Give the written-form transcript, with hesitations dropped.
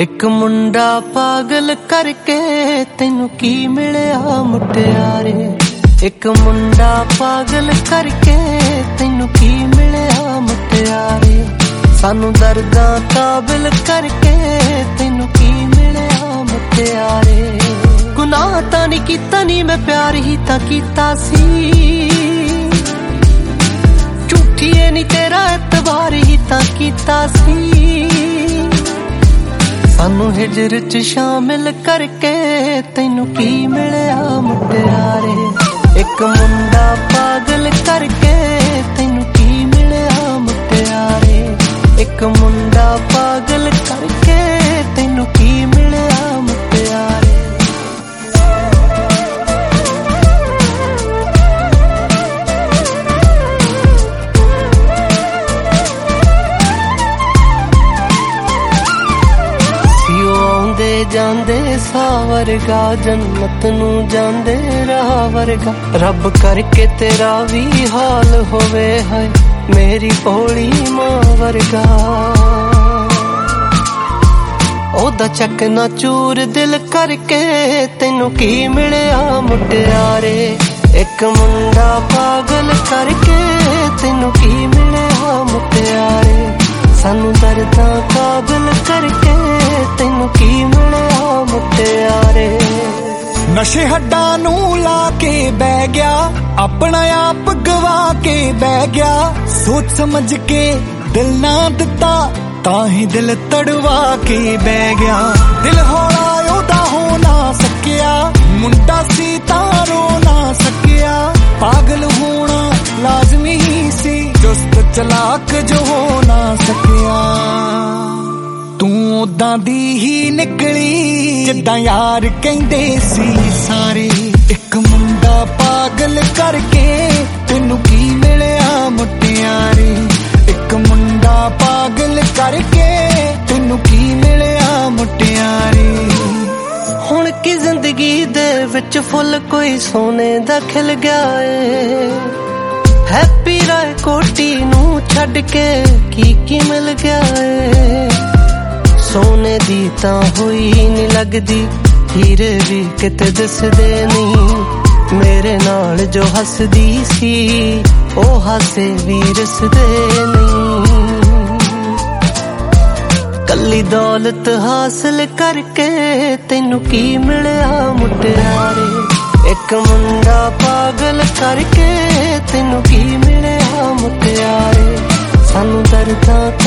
एक मुंडा पागल करके तैनू की मिलिया मुटियारे। एक मुंडा पागल करके तैनू की मिलिया मुटियारे। सानू दर्दां काबिल करके तैनू की मिलिया मुटियारे। गुनाह तां नहीं कीता नी मैं प्यार ही तां कीता सी। झूठी ऐ नी तेरा एतबार ही तां कीता सी। सानू हिजर च शामिल करके तैनू की मिलिया मुटियारे। एक मुंडा पागल करके तैनू की मिलिया मुटियारे। एक मुंडा पागल करके तैनू की मिलिया मुटियारे। जांदे सा वर्गा जन्नत नू जांदे राह वर्गा। रब करके तेरा भी हाल होवे है मेरी भोली मां वर्गा। ओदा चकना चूर दिल करके तैनू की मिलिया मुटियारे। एक मुंडा पागल करके तैनू की मिलिया मुटियारे। सानू दर्दां काबिल करके तैनू की मिलिया मुटियारे। नशे हड्डां नू ला के बह गया अपना आप गवा के बह गया। सोच समझ के दिल ना दिता ताही दिल तड़वा के बह गया। दिल हौला ओदा हो ना सकिया मुंडा सी तां रो ना सकिया। पागल होना लाजमी ही सी चुस्त चलाक जो हो ना सकिया। तू उदां दी ही निकली जिद्दां यार कहंदे सी सारे। एक मुंडा पागल करके तैनू की मिलिया मुटियारे। एक मुंडा पागल करके तैनू की मिलिया मुटियारे। हुण की जिंदगी दे विच फुल कोई सोने दा खिल गया है। हैप्पी राय कोटी नू छड्ड के की मिल गया है। सोने दी तां होई नी लगदी हीरे भी किते दिसदे नी। मेरे नाल जो हसदी सी ओ हासे भी रसदे नहीं। कल्ली दौलत हासिल करके तैनू की मिलिया मुटियारे। एक मुंडा पागल करके तैनू की मिलिया मुटियारे। सानू दर्दां